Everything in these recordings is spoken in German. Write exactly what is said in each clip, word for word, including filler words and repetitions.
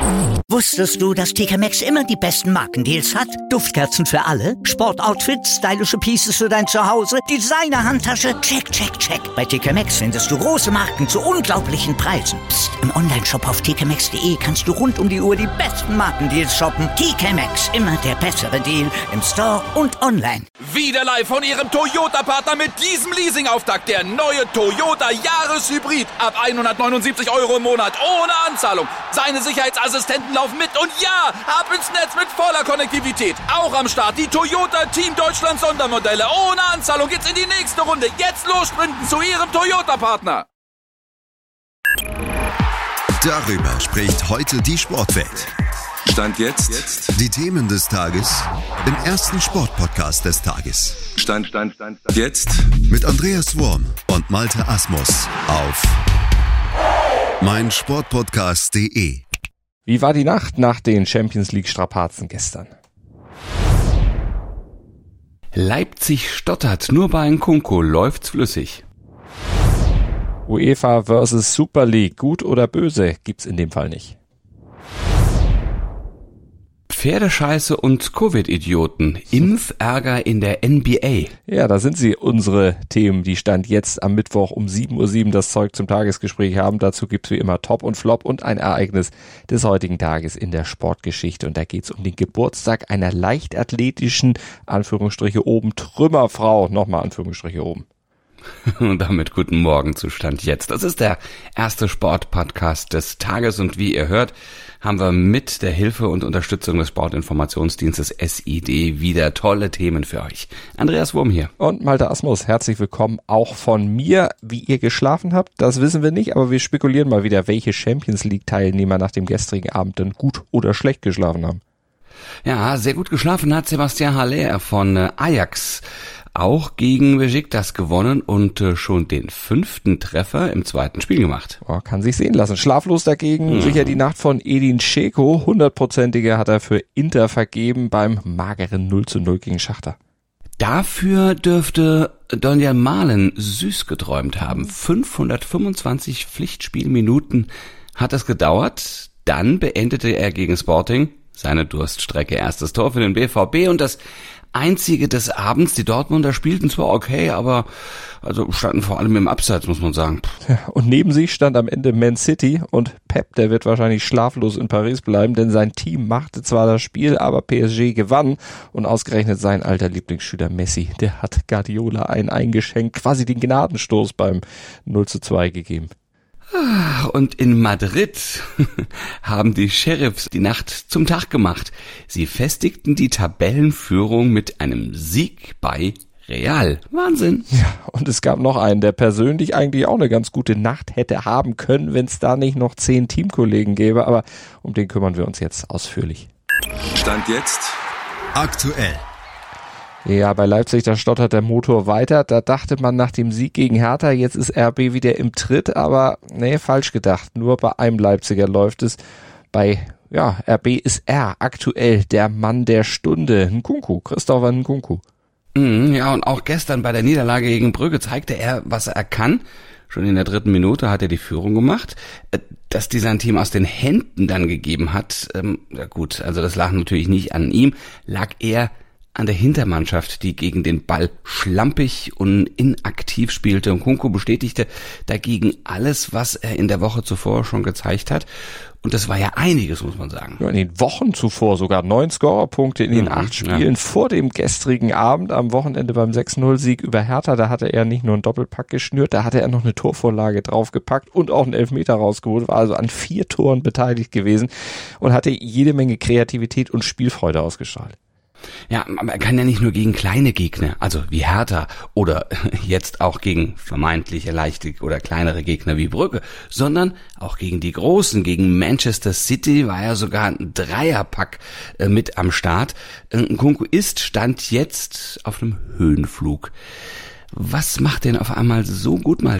Wusstest du, dass T K Maxx immer die besten Markendeals hat? Duftkerzen für alle, Sportoutfits, stylische Pieces für dein Zuhause, Designer-Handtasche, check, check, check. Bei T K Maxx findest du große Marken zu unglaublichen Preisen. Psst. Im Onlineshop auf t k maxx punkt d e kannst du rund um die Uhr die besten Markendeals shoppen. T K Maxx, immer der bessere Deal im Store und online. Wieder live von Ihrem Toyota-Partner mit diesem Leasing-Auftakt. Der neue Toyota Jahreshybrid. Ab hundertneunundsiebzig Euro im Monat. Ohne Anzahlung. Seine Sicherheitsassistenten laufen mit. Und ja, ab ins Netz mit voller Konnektivität. Auch am Start die Toyota Team Deutschland Sondermodelle. Ohne Anzahlung geht's in die nächste Runde. Jetzt los sprinten zu Ihrem Toyota-Partner. Darüber spricht heute die Sportwelt. Stand jetzt. jetzt. Die Themen des Tages im ersten Sportpodcast des Tages. Stand, Stand, Stand, Stand. Jetzt. Mit Andreas Worm und Malte Asmus auf meinsportpodcast punkt de. Wie war die Nacht nach den Champions League Strapazen gestern? Leipzig stottert, nur bei Nkunku läuft's flüssig. UEFA versus Super League, gut oder böse, gibt's in dem Fall nicht. Pferdescheiße und Covid-Idioten, Impfärger in der N B A. Ja, da sind sie, unsere Themen, die Stand jetzt am Mittwoch um sieben Uhr sieben das Zeug zum Tagesgespräch haben. Dazu gibt's wie immer Top und Flop und ein Ereignis des heutigen Tages in der Sportgeschichte. Und da geht's um den Geburtstag einer leichtathletischen, Anführungsstriche oben, Trümmerfrau. Nochmal Anführungsstriche oben. Und damit guten Morgen zu Stand jetzt. Das ist der erste Sportpodcast des Tages und wie ihr hört, haben wir mit der Hilfe und Unterstützung des Sportinformationsdienstes S I D wieder tolle Themen für euch. Andreas Wurm hier. Und Malte Asmus, herzlich willkommen auch von mir. Wie ihr geschlafen habt, das wissen wir nicht, aber wir spekulieren mal wieder, welche Champions League Teilnehmer nach dem gestrigen Abend denn gut oder schlecht geschlafen haben. Ja, sehr gut geschlafen hat Sebastian Haller von Ajax. Auch gegen Besiktas gewonnen und äh, schon den fünften Treffer im zweiten Spiel gemacht. Oh, kann sich sehen lassen. Schlaflos dagegen, mhm. sicher die Nacht von Edin Dzeko. Hundertprozentige hat er für Inter vergeben beim mageren null zu null gegen Schachter. Dafür dürfte Daniel Malen süß geträumt haben. fünfhundertfünfundzwanzig Pflichtspielminuten hat es gedauert. Dann beendete er gegen Sporting seine Durststrecke. Erstes Tor für den B V B und das einzige des Abends. Die Dortmunder spielten zwar okay, aber also standen vor allem im Abseits, muss man sagen. Ja, und neben sich stand am Ende Man City und Pep, der wird wahrscheinlich schlaflos in Paris bleiben, denn sein Team machte zwar das Spiel, aber P S G gewann und ausgerechnet sein alter Lieblingsschüler Messi, der hat Guardiola einen eingeschenkt, quasi den Gnadenstoß beim null zu zwei gegeben. Und in Madrid haben die Sheriffs die Nacht zum Tag gemacht. Sie festigten die Tabellenführung mit einem Sieg bei Real. Wahnsinn. Ja, und es gab noch einen, der persönlich eigentlich auch eine ganz gute Nacht hätte haben können, wenn es da nicht noch zehn Teamkollegen gäbe. Aber um den kümmern wir uns jetzt ausführlich. Stand jetzt aktuell. Ja, bei Leipzig, da stottert der Motor weiter. Da dachte man nach dem Sieg gegen Hertha, jetzt ist R B wieder im Tritt, aber nee, falsch gedacht. Nur bei einem Leipziger läuft es. Bei, ja, R B ist er aktuell der Mann der Stunde. Nkunku, Christopher Nkunku. Ja, und auch gestern bei der Niederlage gegen Brügge zeigte er, was er kann. Schon in der dritten Minute hat er die Führung gemacht. Dass die sein Team aus den Händen dann gegeben hat, ähm, ja gut, also das lag natürlich nicht an ihm, lag eher an der Hintermannschaft, die gegen den Ball schlampig und inaktiv spielte. Und Nkunku bestätigte dagegen alles, was er in der Woche zuvor schon gezeigt hat. Und das war ja einiges, muss man sagen. Ja, in den Wochen zuvor sogar neun Scorerpunkte in den mhm, acht Spielen ja. vor dem gestrigen Abend am Wochenende beim sechs null Sieg über Hertha. Da hatte er nicht nur einen Doppelpack geschnürt, da hatte er noch eine Torvorlage draufgepackt und auch einen Elfmeter rausgeholt, war also an vier Toren beteiligt gewesen und hatte jede Menge Kreativität und Spielfreude ausgestrahlt. Ja, aber er kann ja nicht nur gegen kleine Gegner, also wie Hertha oder jetzt auch gegen vermeintlich leichte oder kleinere Gegner wie Brügge, sondern auch gegen die Großen, gegen Manchester City war ja sogar ein Dreierpack äh, mit am Start. Nkunku ist, stand jetzt auf einem Höhenflug. Was macht den auf einmal so gut, Malte?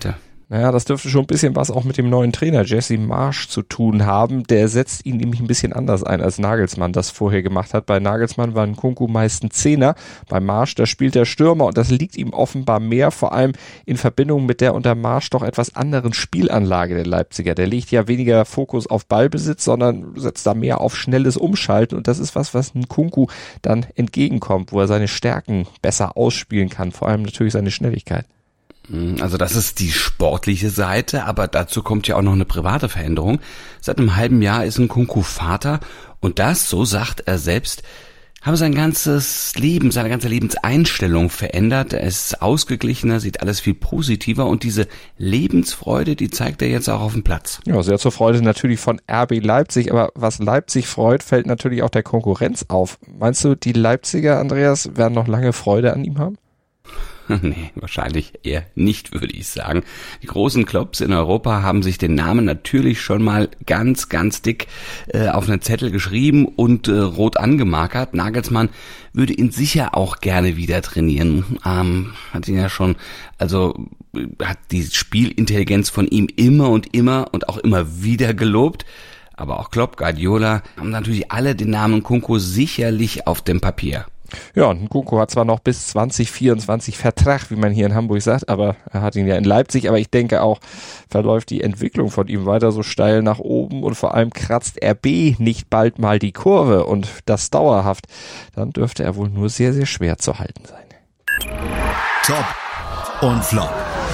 Naja, das dürfte schon ein bisschen was auch mit dem neuen Trainer Jesse Marsch zu tun haben. Der setzt ihn nämlich ein bisschen anders ein, als Nagelsmann das vorher gemacht hat. Bei Nagelsmann war Nkunku meist ein Zehner. Bei Marsch, da spielt der Stürmer und das liegt ihm offenbar mehr, vor allem in Verbindung mit der unter Marsch doch etwas anderen Spielanlage der Leipziger. Der legt ja weniger Fokus auf Ballbesitz, sondern setzt da mehr auf schnelles Umschalten und das ist was, was Nkunku dann entgegenkommt, wo er seine Stärken besser ausspielen kann, vor allem natürlich seine Schnelligkeit. Also das ist die sportliche Seite, aber dazu kommt ja auch noch eine private Veränderung. Seit einem halben Jahr ist Nkunku Vater und das, so sagt er selbst, habe sein ganzes Leben, seine ganze Lebenseinstellung verändert. Er ist ausgeglichener, sieht alles viel positiver und diese Lebensfreude, die zeigt er jetzt auch auf dem Platz. Ja, sehr zur Freude natürlich von R B Leipzig, aber was Leipzig freut, fällt natürlich auch der Konkurrenz auf. Meinst du, die Leipziger, Andreas, werden noch lange Freude an ihm haben? Nee, wahrscheinlich eher nicht, würde ich sagen. Die großen Clubs in Europa haben sich den Namen natürlich schon mal ganz, ganz dick äh, auf einen Zettel geschrieben und äh, rot angemarkert. Nagelsmann würde ihn sicher auch gerne wieder trainieren. Ähm, hat ihn ja schon, also hat die Spielintelligenz von ihm immer und immer und auch immer wieder gelobt. Aber auch Klopp, Guardiola haben natürlich alle den Namen Nkunku sicherlich auf dem Papier. Ja, und Nkunku hat zwar noch bis zwanzig vierundzwanzig Vertrag, wie man hier in Hamburg sagt, aber er hat ihn ja in Leipzig, aber ich denke auch, verläuft die Entwicklung von ihm weiter so steil nach oben und vor allem kratzt R B nicht bald mal die Kurve und das dauerhaft, dann dürfte er wohl nur sehr, sehr schwer zu halten sein. Top und Flop.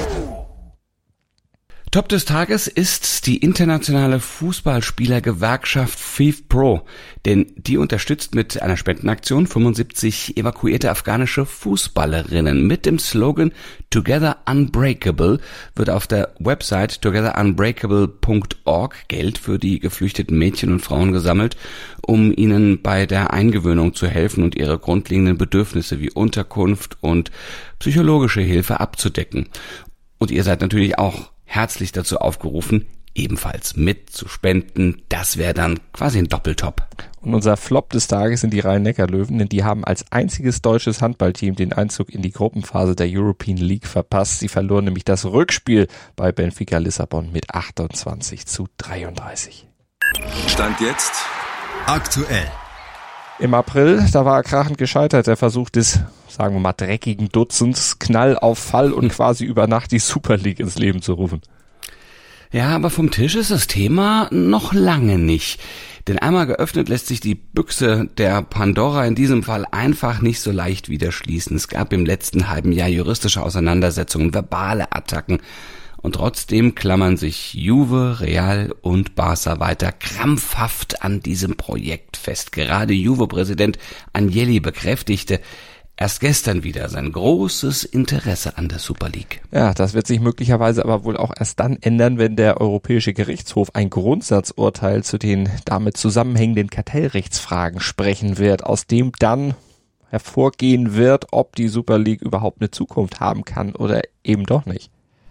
Top des Tages ist die internationale Fußballspielergewerkschaft FIFPro, denn die unterstützt mit einer Spendenaktion fünfundsiebzig evakuierte afghanische Fußballerinnen. Mit dem Slogan Together Unbreakable wird auf der Website together unbreakable punkt org Geld für die geflüchteten Mädchen und Frauen gesammelt, um ihnen bei der Eingewöhnung zu helfen und ihre grundlegenden Bedürfnisse wie Unterkunft und psychologische Hilfe abzudecken. Und ihr seid natürlich auch herzlich dazu aufgerufen, ebenfalls mitzuspenden. Das wäre dann quasi ein Doppeltop. Und unser Flop des Tages sind die Rhein-Neckar-Löwen, denn die haben als einziges deutsches Handballteam den Einzug in die Gruppenphase der European League verpasst. Sie verloren nämlich das Rückspiel bei Benfica Lissabon mit achtundzwanzig zu dreiunddreißig. Stand jetzt Aktuell. Im April, da war er krachend gescheitert, der Versuch des, sagen wir mal, dreckigen Dutzends, Knall auf Fall und quasi über Nacht die Super League ins Leben zu rufen. Ja, aber vom Tisch ist das Thema noch lange nicht. Denn einmal geöffnet lässt sich die Büchse der Pandora in diesem Fall einfach nicht so leicht wieder schließen. Es gab im letzten halben Jahr juristische Auseinandersetzungen, verbale Attacken. Und trotzdem klammern sich Juve, Real und Barca weiter krampfhaft an diesem Projekt fest. Gerade Juve-Präsident Agnelli bekräftigte erst gestern wieder sein großes Interesse an der Super League. Ja, das wird sich möglicherweise aber wohl auch erst dann ändern, wenn der Europäische Gerichtshof ein Grundsatzurteil zu den damit zusammenhängenden Kartellrechtsfragen sprechen wird, aus dem dann hervorgehen wird, ob die Super League überhaupt eine Zukunft haben kann oder eben doch nicht.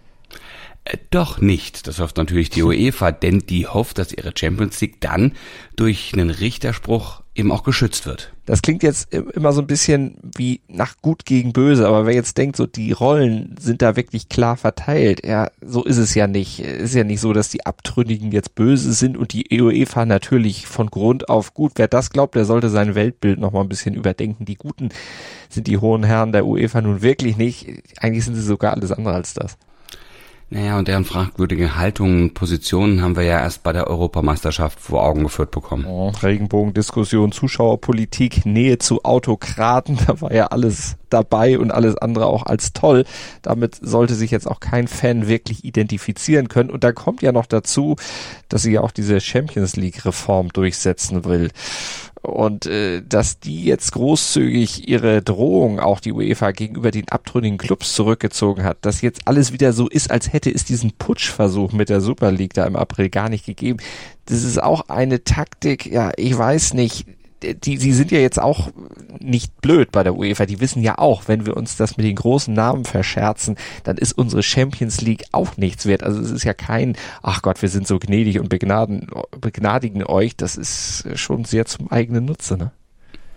Äh, doch nicht. Das hofft natürlich die UEFA, denn die hofft, dass ihre Champions League dann durch einen Richterspruch eben auch geschützt wird. Das klingt jetzt immer so ein bisschen wie nach Gut gegen Böse, aber wer jetzt denkt, so die Rollen sind da wirklich klar verteilt, ja, so ist es ja nicht. Es ist ja nicht so, dass die Abtrünnigen jetzt böse sind und die UEFA natürlich von Grund auf gut. Wer das glaubt, der sollte sein Weltbild noch mal ein bisschen überdenken. Die Guten sind die hohen Herren der UEFA nun wirklich nicht. Eigentlich sind sie sogar alles andere als das. Naja, und deren fragwürdige Haltungen und Positionen haben wir ja erst bei der Europameisterschaft vor Augen geführt bekommen. Oh, Regenbogendiskussion, Zuschauerpolitik, Nähe zu Autokraten, da war ja alles dabei und alles andere auch als toll. Damit sollte sich jetzt auch kein Fan wirklich identifizieren können. Und da kommt ja noch dazu, dass sie ja auch diese Champions League Reform durchsetzen will. Und äh, dass die jetzt großzügig ihre Drohung, auch die UEFA, gegenüber den abtrünnigen Clubs zurückgezogen hat, dass jetzt alles wieder so ist, als hätte es diesen Putschversuch mit der Super League da im April gar nicht gegeben. Das ist auch eine Taktik, ja, ich weiß nicht, die, die sind ja jetzt auch nicht blöd bei der UEFA, die wissen ja auch, wenn wir uns das mit den großen Namen verscherzen, dann ist unsere Champions League auch nichts wert. Also es ist ja kein, ach Gott, wir sind so gnädig und begnaden, begnadigen euch, das ist schon sehr zum eigenen Nutze, ne?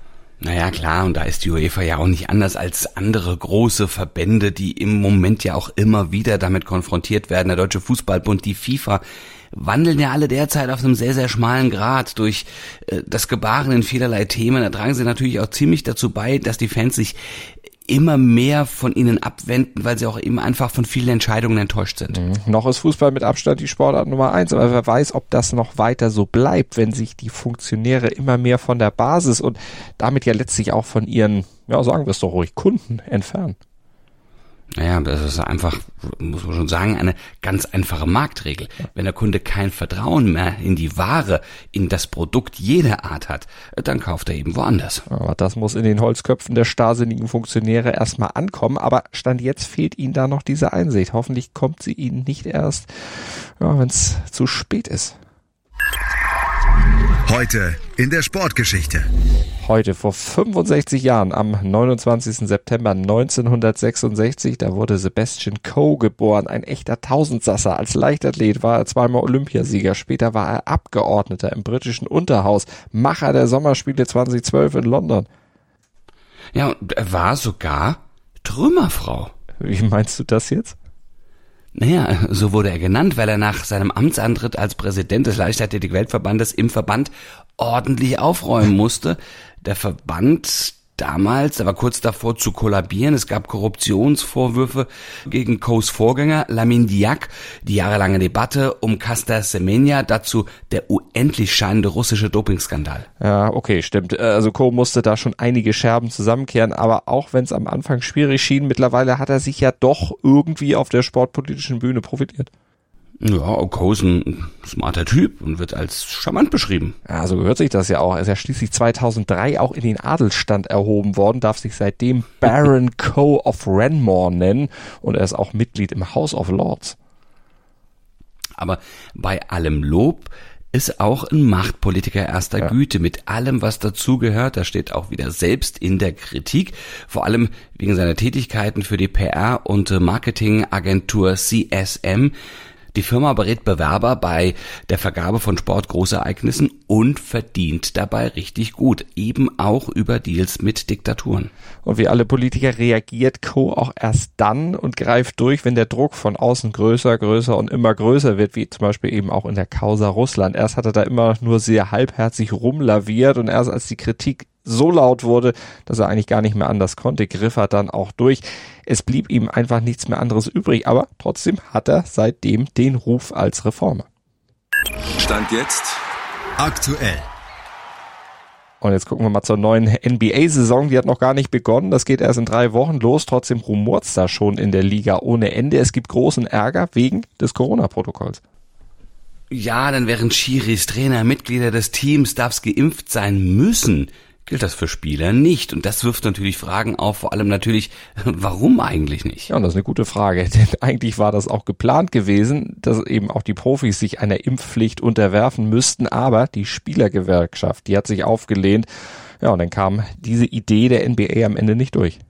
Naja, klar, und da ist die UEFA ja auch nicht anders als andere große Verbände, die im Moment ja auch immer wieder damit konfrontiert werden. Der Deutsche Fußballbund, die FIFA, wandeln ja alle derzeit auf einem sehr, sehr schmalen Grat durch äh, das Gebaren in vielerlei Themen. Da tragen sie natürlich auch ziemlich dazu bei, dass die Fans sich immer mehr von ihnen abwenden, weil sie auch eben einfach von vielen Entscheidungen enttäuscht sind. Mhm. Noch ist Fußball mit Abstand die Sportart Nummer eins, aber wer weiß, ob das noch weiter so bleibt, wenn sich die Funktionäre immer mehr von der Basis und damit ja letztlich auch von ihren, ja sagen wir es doch ruhig, Kunden entfernen. Naja, das ist einfach, muss man schon sagen, eine ganz einfache Marktregel. Wenn der Kunde kein Vertrauen mehr in die Ware, in das Produkt jeder Art hat, dann kauft er eben woanders. Aber das muss in den Holzköpfen der starrsinnigen Funktionäre erstmal ankommen. Aber Stand jetzt fehlt ihnen da noch diese Einsicht. Hoffentlich kommt sie ihnen nicht erst, ja, wenn es zu spät ist. Heute in der Sportgeschichte. Heute vor fünfundsechzig Jahren, am neunundzwanzigsten September neunzehnhundertsechsundsechzig, da wurde Sebastian Coe geboren, ein echter Tausendsasser. Als Leichtathlet war er zweimal Olympiasieger, später war er Abgeordneter im britischen Unterhaus, Macher der Sommerspiele zweitausendzwölf in London. Ja, und er war sogar Trümmerfrau. Wie meinst du das jetzt? Naja, so wurde er genannt, weil er nach seinem Amtsantritt als Präsident des Leichtathletik-Weltverbandes im Verband ordentlich aufräumen musste. Der Verband damals, der war kurz davor zu kollabieren. Es gab Korruptionsvorwürfe gegen Coes Vorgänger Lamin Diak, die jahrelange Debatte um Caster Semenya, dazu der unendlich scheinende russische Dopingskandal. Ja, okay, stimmt. Also Coe musste da schon einige Scherben zusammenkehren, aber auch wenn es am Anfang schwierig schien, mittlerweile hat er sich ja doch irgendwie auf der sportpolitischen Bühne profitiert. Ja, Coe ist ein smarter Typ und wird als charmant beschrieben. Ja, so gehört sich das ja auch. Er ist ja schließlich zweitausenddrei auch in den Adelsstand erhoben worden, darf sich seitdem Baron Coe of Ranmore nennen und er ist auch Mitglied im House of Lords. Aber bei allem Lob ist auch ein Machtpolitiker erster ja. Güte mit allem, was dazugehört. Da steht auch wieder selbst in der Kritik, vor allem wegen seiner Tätigkeiten für die P R- und Marketingagentur C S M. Die Firma berät Bewerber bei der Vergabe von Sportgroßereignissen und verdient dabei richtig gut, eben auch über Deals mit Diktaturen. Und wie alle Politiker reagiert Coe auch erst dann und greift durch, wenn der Druck von außen größer, größer und immer größer wird, wie zum Beispiel eben auch in der Causa Russland. Erst hat er da immer nur sehr halbherzig rumlaviert und erst als die Kritik so laut wurde, dass er eigentlich gar nicht mehr anders konnte, griff er dann auch durch. Es blieb ihm einfach nichts mehr anderes übrig, aber trotzdem hat er seitdem den Ruf als Reformer. Stand jetzt aktuell. Und jetzt gucken wir mal zur neuen N B A-Saison. Die hat noch gar nicht begonnen. Das geht erst in drei Wochen los. Trotzdem rumort's da schon in der Liga ohne Ende. Es gibt großen Ärger wegen des Corona-Protokolls. Ja, denn während Schiris, Trainer, Mitglieder des Teams darf's geimpft sein müssen, gilt das für Spieler nicht. Und das wirft natürlich Fragen auf, vor allem natürlich, warum eigentlich nicht? Ja, und das ist eine gute Frage, denn eigentlich war das auch geplant gewesen, dass eben auch die Profis sich einer Impfpflicht unterwerfen müssten, aber die Spielergewerkschaft, die hat sich aufgelehnt. Ja, und dann kam diese Idee der N B A am Ende nicht durch.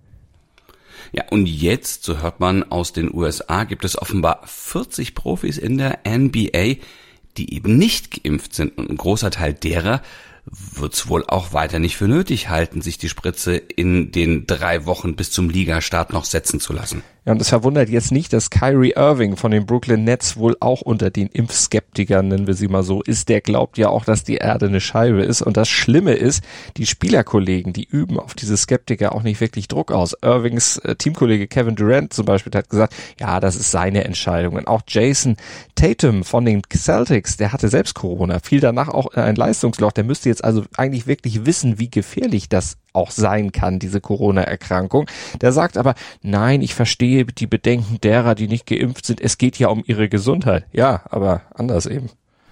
Ja, und jetzt, so hört man aus den U S A, gibt es offenbar vierzig Profis in der N B A, die eben nicht geimpft sind. Und ein großer Teil derer wird's wohl auch weiter nicht für nötig halten, sich die Spritze in den drei Wochen bis zum Ligastart noch setzen zu lassen. Ja, und es verwundert jetzt nicht, dass Kyrie Irving von den Brooklyn Nets wohl auch unter den Impfskeptikern, nennen wir sie mal so, ist. Der glaubt ja auch, dass die Erde eine Scheibe ist. Und das Schlimme ist, die Spielerkollegen, die üben auf diese Skeptiker auch nicht wirklich Druck aus. Irvings äh, Teamkollege Kevin Durant zum Beispiel hat gesagt, ja, das ist seine Entscheidung. Und auch Jason Tatum von den Celtics, der hatte selbst Corona, fiel danach auch in ein Leistungsloch. Der müsste jetzt also eigentlich wirklich wissen, wie gefährlich das auch sein kann, diese Corona-Erkrankung. Der sagt aber, nein, ich verstehe die Bedenken derer, die nicht geimpft sind. Es geht ja um ihre Gesundheit. Ja, aber anders eben.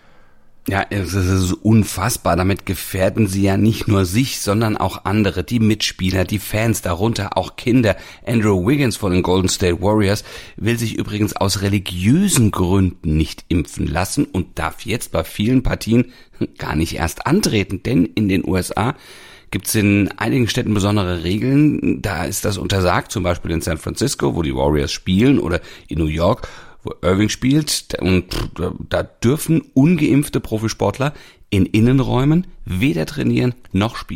Ja, es ist unfassbar. Damit gefährden sie ja nicht nur sich, sondern auch andere, die Mitspieler, die Fans, darunter auch Kinder. Andrew Wiggins von den Golden State Warriors will sich übrigens aus religiösen Gründen nicht impfen lassen und darf jetzt bei vielen Partien gar nicht erst antreten, denn in den U S A gibt es in einigen Städten besondere Regeln. Da ist das untersagt, zum Beispiel in San Francisco, wo die Warriors spielen, oder in New York, wo Irving spielt. Und da dürfen ungeimpfte Profisportler in Innenräumen weder trainieren noch spielen.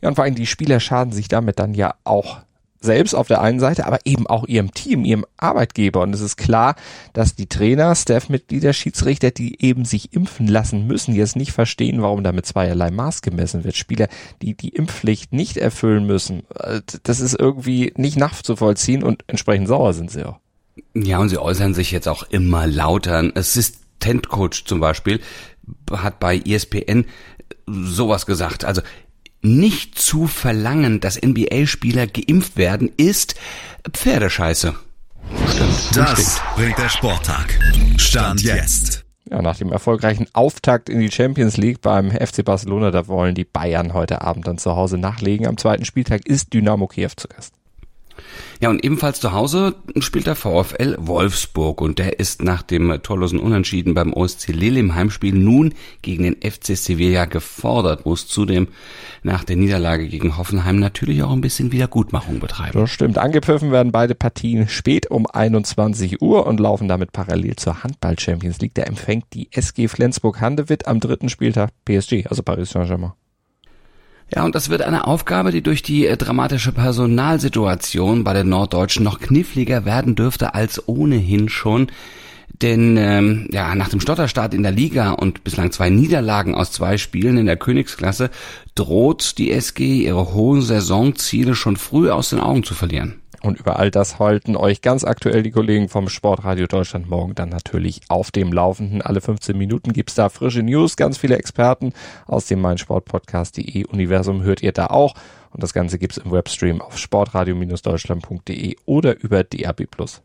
Ja, und vor allem die Spieler schaden sich damit dann ja auch selbst auf der einen Seite, aber eben auch ihrem Team, ihrem Arbeitgeber. Und es ist klar, dass die Trainer, Staffmitglieder, Schiedsrichter, die eben sich impfen lassen müssen, jetzt nicht verstehen, warum da mit zweierlei Maß gemessen wird. Spieler, die die Impfpflicht nicht erfüllen müssen, das ist irgendwie nicht nachzuvollziehen und entsprechend sauer sind sie auch. Ja, und sie äußern sich jetzt auch immer lauter. Ein Assistant-Coach zum Beispiel hat bei E S P N sowas gesagt. Also nicht zu verlangen, dass N B A-Spieler geimpft werden, ist Pferdescheiße. Stimmt. Das stimmt. Bringt der Sporttag. Stand jetzt. Ja, nach dem erfolgreichen Auftakt in die Champions League beim F C Barcelona, da wollen die Bayern heute Abend dann zu Hause nachlegen. Am zweiten Spieltag ist Dynamo Kiew zu Gast. Ja, und ebenfalls zu Hause spielt der VfL Wolfsburg und der ist nach dem torlosen Unentschieden beim O S C Lille im Heimspiel nun gegen den F C Sevilla gefordert, muss zudem nach der Niederlage gegen Hoffenheim natürlich auch ein bisschen Wiedergutmachung betreiben. Das stimmt. Angepfiffen werden beide Partien spät um einundzwanzig Uhr und laufen damit parallel zur Handball-Champions League. Da empfängt die S G Flensburg-Handewitt am dritten Spieltag P S G, also Paris Saint-Germain. Ja, und das wird eine Aufgabe, die durch die äh, dramatische Personalsituation bei den Norddeutschen noch kniffliger werden dürfte als ohnehin schon. Denn ähm, ja, nach dem Stotterstart in der Liga und bislang zwei Niederlagen aus zwei Spielen in der Königsklasse droht die S G ihre hohen Saisonziele schon früh aus den Augen zu verlieren. Und über all das halten euch ganz aktuell die Kollegen vom Sportradio Deutschland morgen dann natürlich auf dem Laufenden. Alle fünfzehn Minuten gibt's da frische News, ganz viele Experten aus dem meinsportpodcast punkt de Universum hört ihr da auch. Und das Ganze gibt's im Webstream auf sportradio Bindestrich deutschland punkt de oder über D A B plus.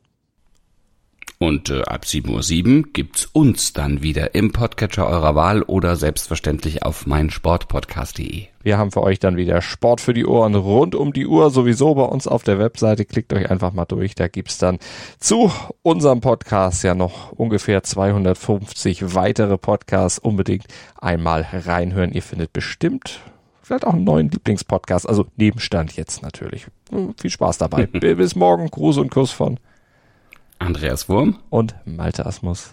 Und äh, ab sieben Uhr sieben gibt's uns dann wieder im Podcatcher eurer Wahl oder selbstverständlich auf meinsportpodcast punkt de. Wir haben für euch dann wieder Sport für die Ohren rund um die Uhr, sowieso bei uns auf der Webseite. Klickt euch einfach mal durch, da gibt's dann zu unserem Podcast ja noch ungefähr zweihundertfünfzig weitere Podcasts. Unbedingt einmal reinhören, ihr findet bestimmt vielleicht auch einen neuen Lieblingspodcast, also Nebenstand jetzt natürlich. Viel Spaß dabei. Bis morgen, Gruß und Kuss von Andreas Wurm und Malte Asmus.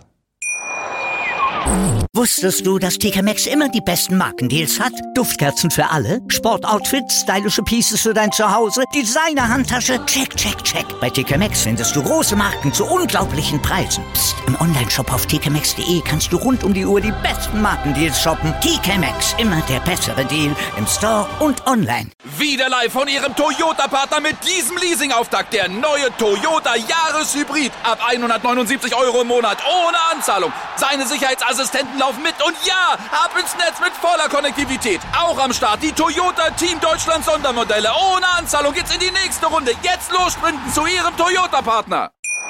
Wusstest du, dass T K Maxx immer die besten Markendeals hat? Duftkerzen für alle, Sportoutfits, stylische Pieces für dein Zuhause, Designer-Handtasche, check, check, check. Bei T K Maxx findest du große Marken zu unglaublichen Preisen. Psst. Im Onlineshop auf t k maxx punkt de kannst du rund um die Uhr die besten Markendeals shoppen. T K Maxx, immer der bessere Deal im Store und online. Wieder live von ihrem Toyota-Partner mit diesem Leasing-Auftakt. Der neue Toyota Jahreshybrid. Ab hundertneunundsiebzig Euro im Monat ohne Anzahlung. Seine Sicherheitsassistenten laufen mit und ja, ab ins Netz mit voller Konnektivität. Auch am Start die Toyota Team Deutschland Sondermodelle. Ohne Anzahlung geht's in die nächste Runde. Jetzt los sprinten zu ihrem Toyota-Partner.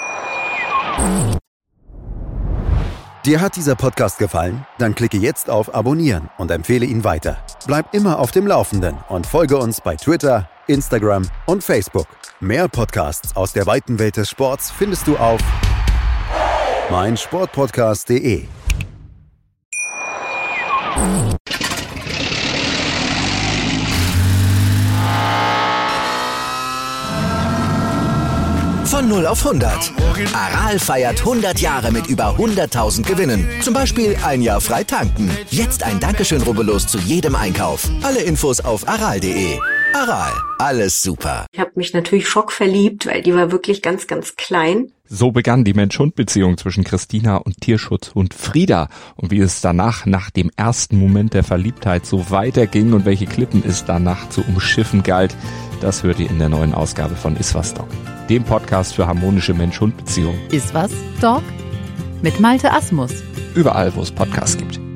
Dir hat dieser Podcast gefallen? Dann klicke jetzt auf Abonnieren und empfehle ihn weiter. Bleib immer auf dem Laufenden und folge uns bei Twitter, Instagram und Facebook. Mehr Podcasts aus der weiten Welt des Sports findest du auf meinsportpodcast punkt de. Von null auf hundert. Aral feiert hundert Jahre mit über hunderttausend Gewinnen. Zum Beispiel ein Jahr frei tanken. Jetzt ein Dankeschön, rubbellos zu jedem Einkauf. Alle Infos auf aral punkt de. Aral, alles super. Ich habe mich natürlich schockverliebt, weil die war wirklich ganz, ganz klein. So begann die Mensch-Hund-Beziehung zwischen Christina und Tierschutzhund Frieda. Und wie es danach, nach dem ersten Moment der Verliebtheit, so weiterging und welche Klippen es danach zu umschiffen galt, das hört ihr in der neuen Ausgabe von Iswas Dog, dem Podcast für harmonische Mensch-Hund-Beziehungen. Iswas Dog? Mit Malte Asmus. Überall, wo es Podcasts gibt.